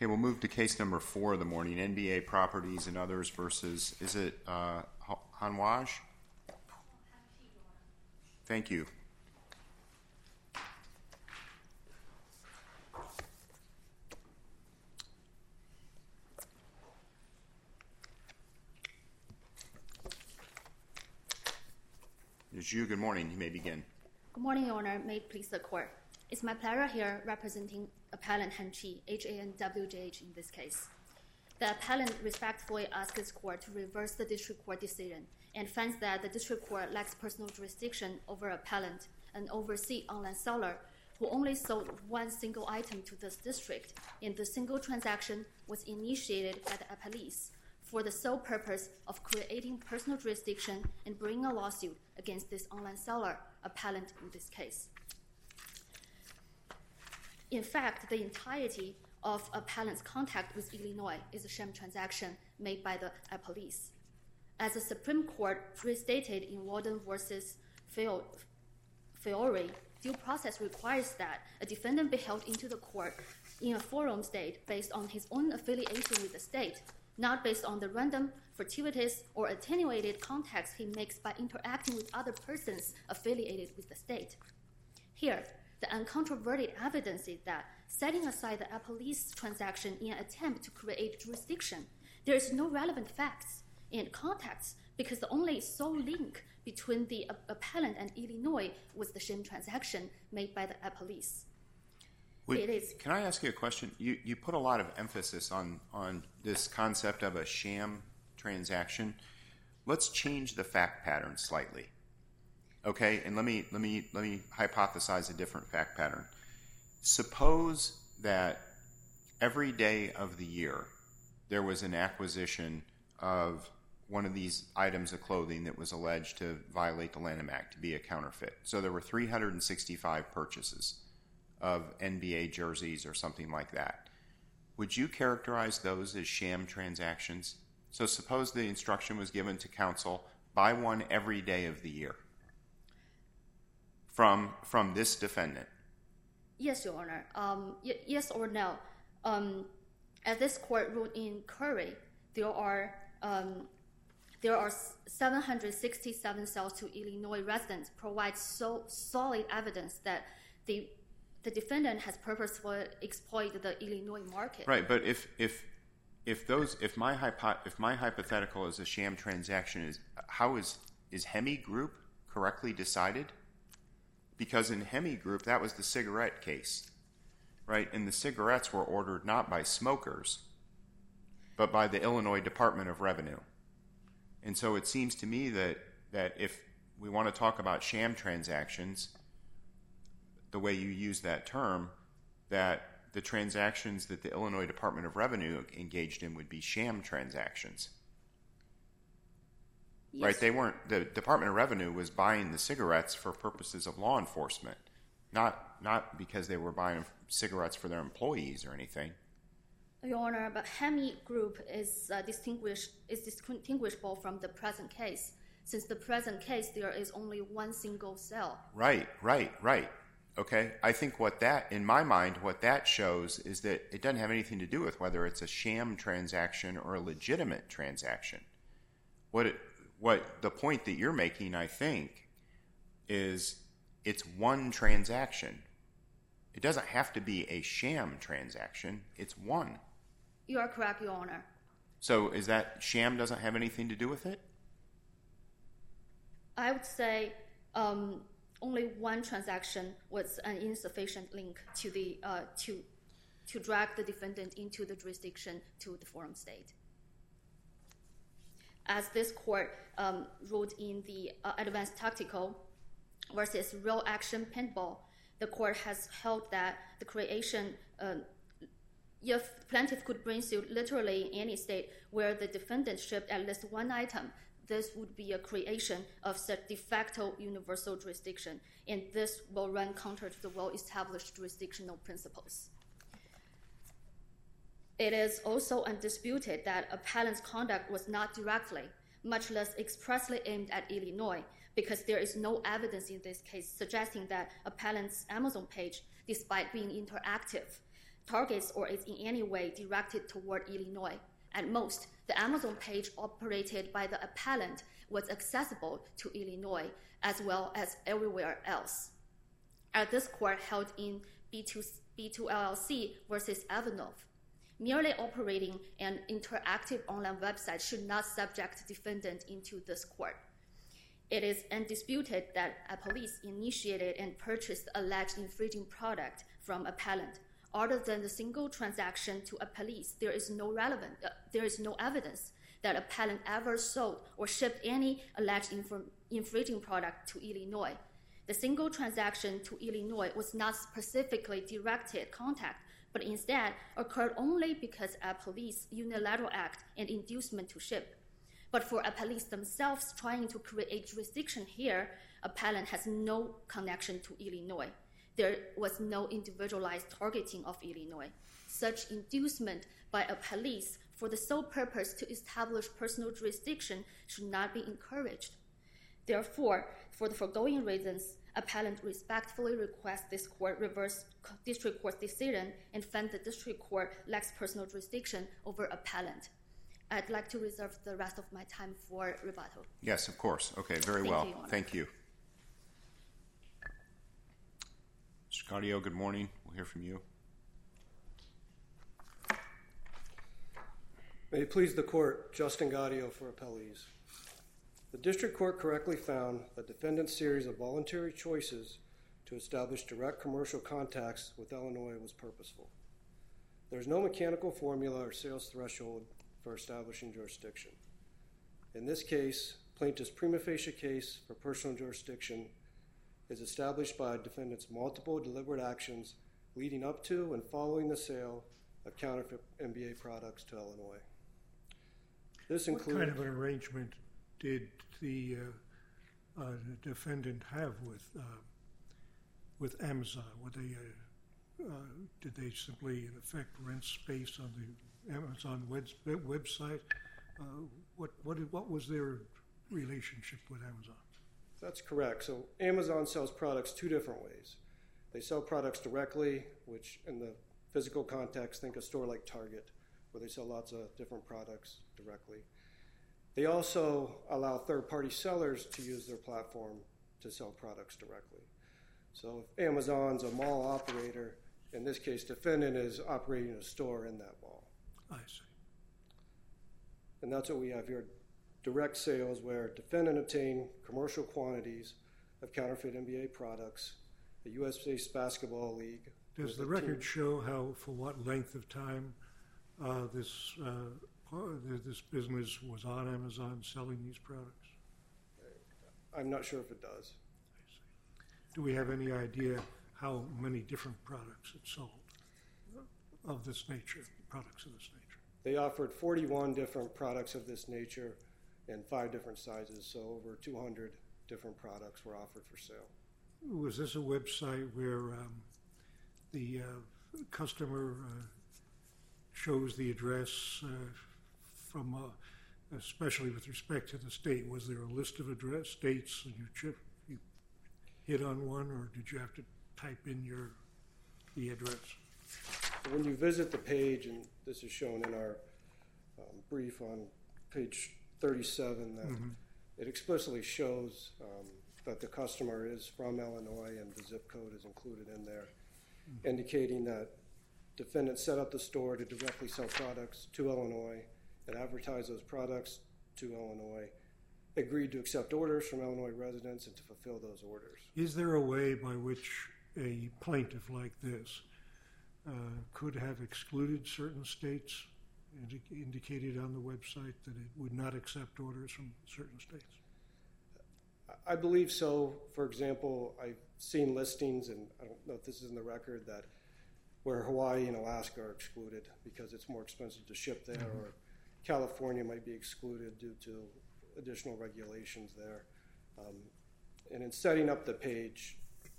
Okay, we'll move to case number 4 of the morning, NBA Properties and Others versus, is it Hanwaj? Thank you. Ms. Zhu, good morning. You may begin. Good morning, Your Honor. May it please the Court. It's my pleasure here representing appellant Han Chi, HANWJH in this case. The appellant respectfully asks this Court to reverse the District Court decision and finds that the District Court lacks personal jurisdiction over appellant, an overseas online seller who only sold one single item to this district, and the single transaction was initiated by the appellees for the sole purpose of creating personal jurisdiction and bringing a lawsuit against this online seller, appellant in this case. In fact, the entirety of appellant's contact with Illinois is a sham transaction made by the appellees. As the Supreme Court restated in Walden versus Fiore, due process requires that a defendant be held into the court in a forum state based on his own affiliation with the state, not based on the random, fortuitous, or attenuated contacts he makes by interacting with other persons affiliated with the state. Here, the uncontroverted evidence is that, setting aside the appellee's transaction in an attempt to create jurisdiction, there is no relevant facts and contacts because the only sole link between the appellant and Illinois was the sham transaction made by the appellees. Can I ask you a question? You put a lot of emphasis on this concept of a sham transaction. Let's change the fact pattern slightly. Okay, and let me hypothesize a different fact pattern. Suppose that every day of the year there was an acquisition of one of these items of clothing that was alleged to violate the Lanham Act, to be a counterfeit. So there were 365 purchases of NBA jerseys or something like that. Would you characterize those as sham transactions? So suppose the instruction was given to counsel, buy one every day of the year from this defendant. Yes, Your Honor. Yes or no. As this court ruled in Curry, there are 767 sales to Illinois residents provide so solid evidence that the defendant has purposefully exploited the Illinois market. Right, but if my hypothetical is a sham transaction, is Hemi Group correctly decided? Because in Hemi Group, that was the cigarette case, right? And the cigarettes were ordered not by smokers, but by the Illinois Department of Revenue. And so it seems to me that if we want to talk about sham transactions, the way you use that term, that the transactions that the Illinois Department of Revenue engaged in would be sham transactions. Yes. Right? The Department of Revenue was buying the cigarettes for purposes of law enforcement, not because they were buying cigarettes for their employees or anything. Your Honor, but Hemi Group is distinguishable from the present case. Since the present case, there is only one single sale. Right. Okay, I think in my mind, what that shows is that it doesn't have anything to do with whether it's a sham transaction or a legitimate transaction. What the point that you're making, I think, is it's one transaction. It doesn't have to be a sham transaction. It's one. You are correct, Your Honor. So is that sham doesn't have anything to do with it? I would say only one transaction was an insufficient link to the to drag the defendant into the jurisdiction to the forum state. As this court ruled in the Advanced Tactical versus Real Action Paintball, the court has held that the creation, if plaintiff could bring suit literally in any state where the defendant shipped at least one item, this would be a creation of such de facto universal jurisdiction, and this will run counter to the well-established jurisdictional principles. It is also undisputed that appellant's conduct was not directly, much less expressly aimed at Illinois, because there is no evidence in this case suggesting that appellant's Amazon page, despite being interactive, targets or is in any way directed toward Illinois. At most, the Amazon page operated by the appellant was accessible to Illinois as well as everywhere else. As this court held in B2 LLC versus Avanov, merely operating an interactive online website should not subject defendant into this court. It is undisputed that a police initiated and purchased alleged infringing product from appellant. Other than the single transaction to a police, there is no evidence that appellant ever sold or shipped any alleged infringing product to Illinois. The single transaction to Illinois was not specifically directed contact, but instead occurred only because a police unilateral act and inducement to ship. But for a police themselves trying to create jurisdiction here, appellant has no connection to Illinois. There was no individualized targeting of Illinois. Such inducement by a police for the sole purpose to establish personal jurisdiction should not be encouraged. Therefore, for the foregoing reasons, appellant respectfully requests this court reverse district court's decision and find the district court lacks personal jurisdiction over appellant. I'd like to reserve the rest of my time for rebuttal. Yes, of course. Okay, very well. Thank you. Mr. Gaudio, good morning. We'll hear from you. May it please the court, Justin Gaudio for appellees. The district court correctly found that defendant's series of voluntary choices to establish direct commercial contacts with Illinois was purposeful. There's no mechanical formula or sales threshold for establishing jurisdiction. In this case, plaintiff's prima facie case for personal jurisdiction is established by defendant's multiple deliberate actions leading up to and following the sale of counterfeit NBA products to Illinois. What kind of an arrangement did the defendant have with Amazon? Did they simply, in effect, rent space on the Amazon website? What was their relationship with Amazon? That's correct. So Amazon sells products two different ways. They sell products directly, which in the physical context, think a store like Target, where they sell lots of different products directly. They also allow third-party sellers to use their platform to sell products directly. So if Amazon's a mall operator, in this case, defendant is operating a store in that mall. I see. And that's what we have here. Direct sales where defendant obtained commercial quantities of counterfeit NBA products, the U.S.-based basketball league. Does the record show how, for what length of time this business was on Amazon selling these products? I'm not sure if it does. I see. Do we have any idea how many different products it sold of this nature, products of this nature? They offered 41 different products of this nature in 5 different sizes, so over 200 different products were offered for sale. Was this a website where the customer shows the address from, especially with respect to the state? Was there a list of states and you hit on one, or did you have to type in the address? When you visit the page, and this is shown in our brief on page 37, that it explicitly shows that the customer is from Illinois and the zip code is included in there, indicating that defendants set up the store to directly sell products to Illinois and advertise those products to Illinois, agreed to accept orders from Illinois residents and to fulfill those orders. Is there a way by which a plaintiff like this could have excluded certain states, indicated on the website that it would not accept orders from certain states? I believe so. For example, I've seen listings, and I don't know if this is in the record, that where Hawaii and Alaska are excluded because it's more expensive to ship there, or California might be excluded due to additional regulations there. And in setting up the page,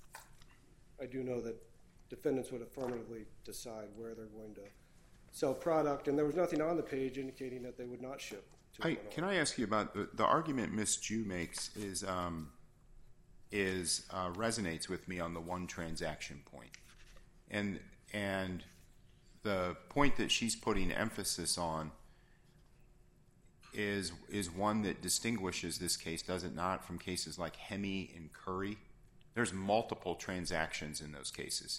I do know that defendants would affirmatively decide where they're going to sell product, and there was nothing on the page indicating that they would not ship to Illinois. Can I ask you about the argument Ms. Jew makes resonates with me on the one transaction point, and the point that she's putting emphasis on is one that distinguishes this case, does it not, from cases like Hemi and Curry? There's multiple transactions in those cases.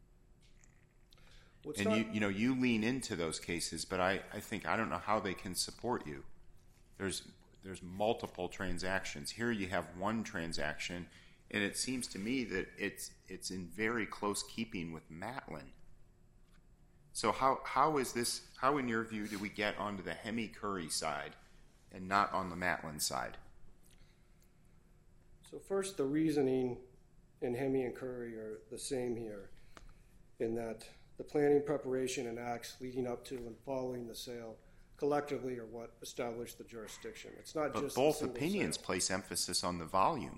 You lean into those cases, but I think I don't know how they can support you. There's multiple transactions. Here you have one transaction, and it seems to me that it's in very close keeping with Matlin. So how in your view do we get onto the Hemi Curry side and not on the Matlin side? So first, the reasoning in Hemi and Curry are the same here, in that the planning, preparation, and acts leading up to and following the sale collectively are what establish the jurisdiction. It's not just both opinions place emphasis on the volume.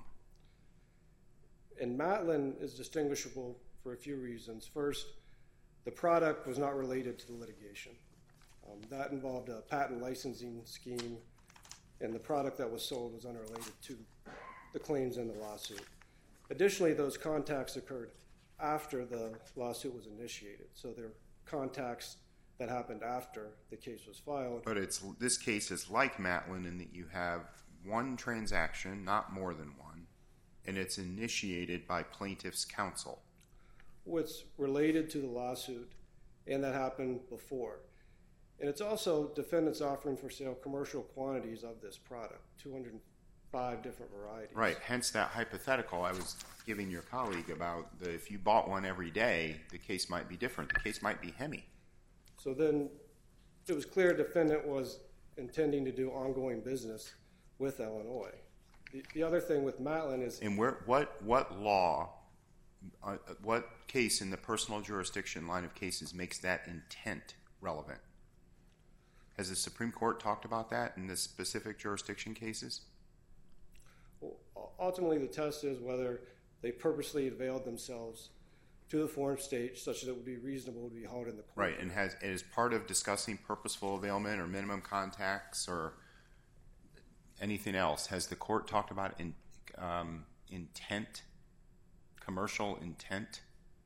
And Matlin is distinguishable for a few reasons. First, the product was not related to the litigation. That involved a patent licensing scheme, and the product that was sold was unrelated to the claims in the lawsuit. Additionally, those contacts occurred after the lawsuit was initiated, so they're contacts that happened after the case was filed. But this case is like Matlin in that you have one transaction, not more than one, and it's initiated by plaintiff's counsel. What's related to the lawsuit, and that happened before. And it's also defendants offering for sale commercial quantities of this product, 205 different varieties. Right, hence that hypothetical I was giving your colleague about if you bought one every day, the case might be different. The case might be Hemi. So then it was clear defendant was intending to do ongoing business with Illinois. The other thing with Matlin is... And what law, what case in the personal jurisdiction line of cases makes that intent relevant? Has the Supreme Court talked about that in the specific jurisdiction cases? Well, ultimately, the test is whether they purposely availed themselves to the forum state such that it would be reasonable to be held in the court. Right, and as part of discussing purposeful availment or minimum contacts or anything else, has the court talked about intent, commercial intent?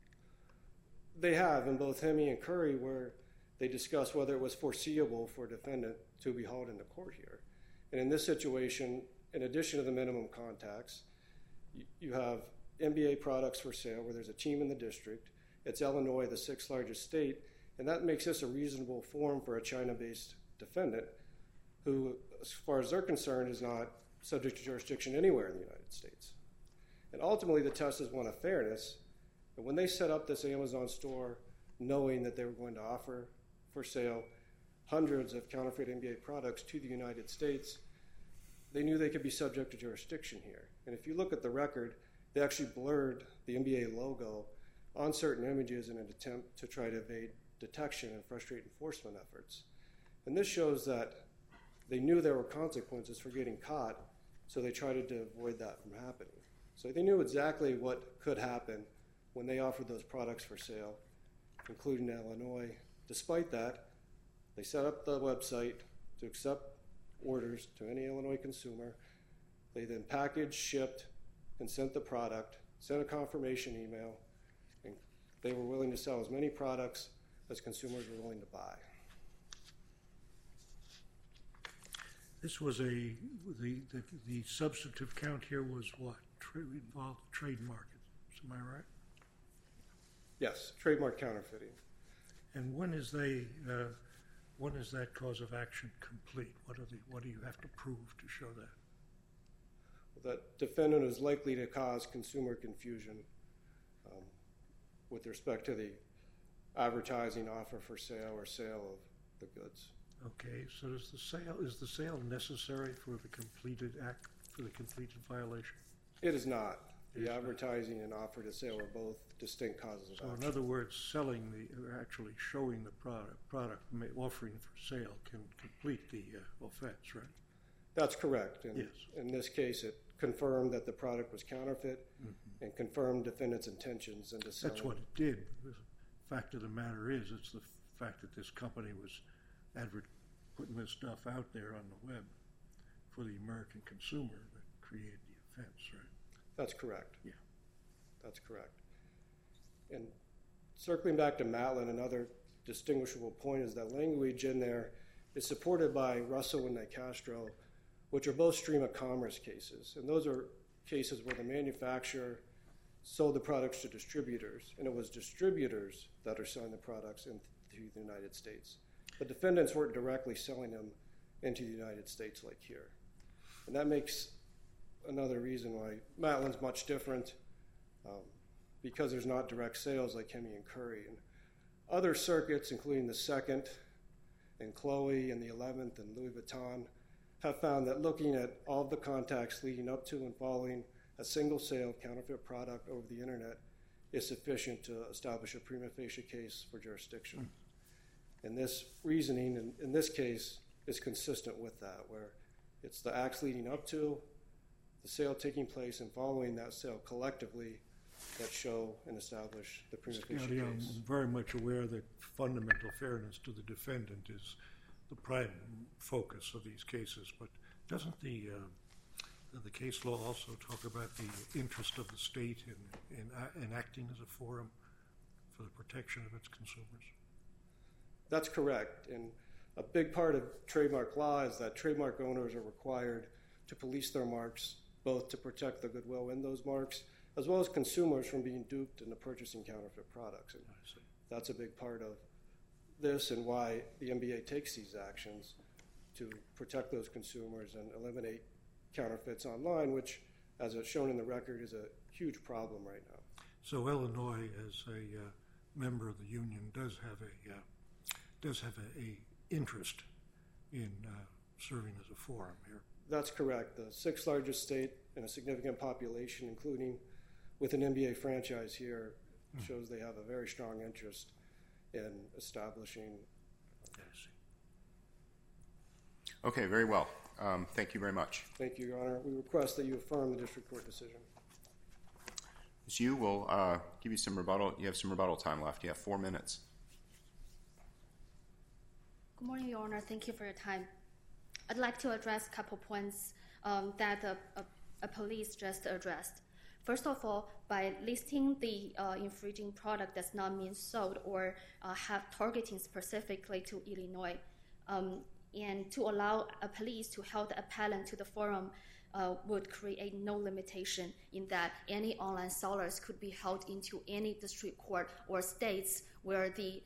They have in both Hemi and Curry, where they discuss whether it was foreseeable for a defendant to be held in the court here. And in this situation, in addition to the minimum contacts, you have NBA products for sale where there's a team in the district. It's Illinois, the sixth largest state, and that makes this a reasonable forum for a China-based defendant who, as far as they're concerned, is not subject to jurisdiction anywhere in the United States. And ultimately, the test is one of fairness. And when they set up this Amazon store knowing that they were going to offer for sale hundreds of counterfeit NBA products to the United States, they knew they could be subject to jurisdiction here. And if you look at the record, they actually blurred the NBA logo on certain images in an attempt to try to evade detection and frustrate enforcement efforts. And this shows that they knew there were consequences for getting caught, so they tried to avoid that from happening. So they knew exactly what could happen when they offered those products for sale, including Illinois. Despite that, they set up the website to accept orders to any Illinois consumer. They then packaged, shipped, and sent the product, sent a confirmation email, and they were willing to sell as many products as consumers were willing to buy. This was the substantive count here was what? Involved trademark. Am I right? Yes, trademark counterfeiting. And when is that cause of action complete? What do you have to prove to show that? That defendant is likely to cause consumer confusion with respect to the advertising offer for sale or sale of the goods. Okay, so is the sale necessary for the completed act, for the completed violation? It is not. The advertising and offer to sale are both distinct causes of action. So in other words, actually showing the product offering for sale can complete the offense, right? That's correct. And yes. In this case, it confirmed that the product was counterfeit and confirmed defendant's intentions into selling. That's what it did. The fact of the matter is, it's the fact that this company was putting this stuff out there on the web for the American consumer that created the offense, right? That's correct. Yeah. That's correct. And circling back to Matlin, another distinguishable point is that language in there is supported by Russell and Castro, which are both stream of commerce cases. And those are cases where the manufacturer sold the products to distributors, and it was distributors that are selling the products into the United States. The defendants weren't directly selling them into the United States like here. And that makes another reason why Matlin's much different, because there's not direct sales like Hemi and Curry. And other circuits, including the 2nd and Chloe and the 11th and Louis Vuitton, have found that looking at all of the contacts leading up to and following a single sale of counterfeit product over the internet is sufficient to establish a prima facie case for jurisdiction. And this reasoning in this case is consistent with that, where it's the acts leading up to, the sale taking place, and following that sale collectively that show and establish the prima facie case. I'm very much aware that fundamental fairness to the defendant is the prime focus of these cases, but doesn't the case law also talk about the interest of the state in acting as a forum for the protection of its consumers? That's correct. And a big part of trademark law is that trademark owners are required to police their marks, both to protect the goodwill in those marks, as well as consumers from being duped into purchasing counterfeit products. And that's a big part of this and why the NBA takes these actions to protect those consumers and eliminate counterfeits online, which, as it's shown in the record, is a huge problem right now. So Illinois, as a member of the union, does have a interest in serving as a forum here. That's correct. The 6th largest state and a significant population, including with an NBA franchise here, shows they have a very strong interest in establishing. Okay, very well. Thank you very much. Thank you, Your Honor. We request that you affirm the district court decision. Ms. Yu, we'll give you some rebuttal. You have some rebuttal time left. You have 4 minutes. Good morning, Your Honor. Thank you for your time. I'd like to address a couple points that a police just addressed. First of all, by listing the infringing product does not mean sold or have targeting specifically to Illinois. And to allow a police to hold the appellant to the forum would create no limitation in that any online sellers could be held into any district court or states where the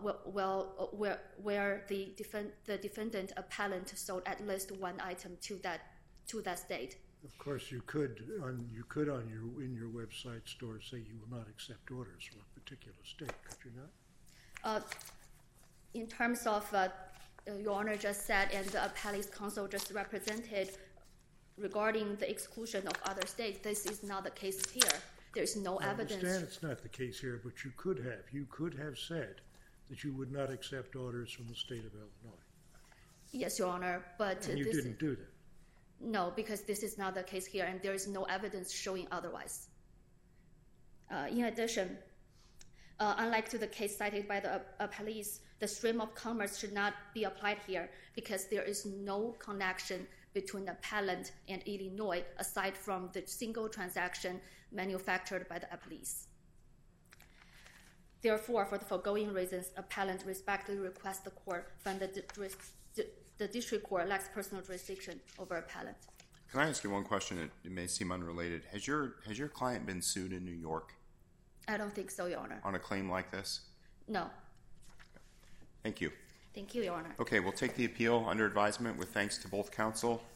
defendant appellant sold at least one item to that state. Of course, you could in your website store say you will not accept orders from a particular state, could you not? In terms of Your Honor just said, and the appellee's counsel just represented regarding the exclusion of other states, this is not the case here. There's no evidence. I understand it's not the case here, but you could have said that you would not accept orders from the state of Illinois. Yes, Your Honor, but and you didn't do that. No, because this is not the case here, and there is no evidence showing otherwise. In addition, unlike to the case cited by the appellees, the stream of commerce should not be applied here because there is no connection between the appellant and Illinois aside from the single transaction manufactured by the appellees. Therefore, for the foregoing reasons, appellant respectfully requests the court find the district court lacks personal jurisdiction over appellant. Can I ask you one question? It may seem unrelated. Has your client been sued in New York? I don't think so, Your Honor. On a claim like this? No. Thank you. Thank you, Your Honor. Okay, we'll take the appeal under advisement with thanks to both counsel.